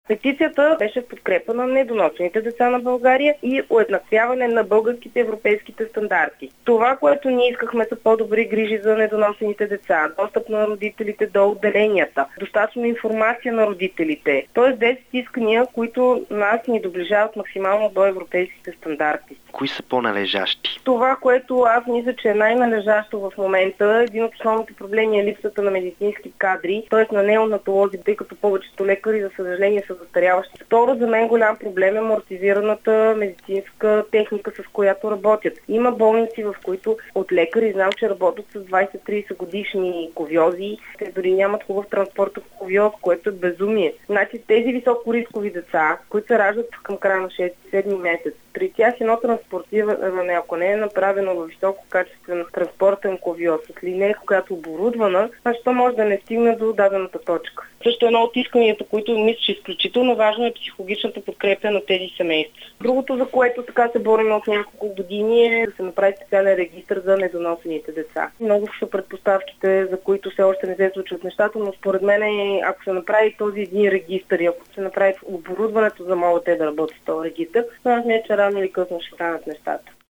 Петицията беше в подкрепа на недоносените деца на България и уеднаквяване на българските европейските стандарти. Това, което ние искахме, са по-добри грижи за недоносените деца, достъп на родителите до отделенията, достатъчно информация на родителите. Тоест 10 искания, които нас ни доближават максимално до европейските стандарти. Кои са по-належащи? Това, което аз мисля, че е най-належащо в момента, един от основните проблеми е липсата на медицински кадри, т.е. на неонатолози, тъй като повечето лекари, за съжаление, са застаряващи. Второ, за мен голям проблем е амортизираната медицинска техника, с която работят. Има болници, в които от лекари знам, че работят с 20-30 годишни ковиози. Те дори нямат хубав транспорт в ковиоз, което е безумие. Значи тези високорискови деца, които се раждат към края на 6-7 месец, при тях едно транспортиране, ако не е направено във висококачествен транспортен ковиоз с линейка, която е оборудвана, значи то може да не стигне до дадената точка. Също едно от исканията, които мисля, че е изключително важно, е психологичната подкрепа на тези семейства. Другото, за което така се борим от няколко години, е да се направи специален регистр за недоносените деца. Много са предпоставките, за които все още не се случват нещата, но според мен, ако се направи този един регистр и ако се направи оборудването, за могат те да работят с този регистр, аз мисля, че рано или късно ще станат нещата.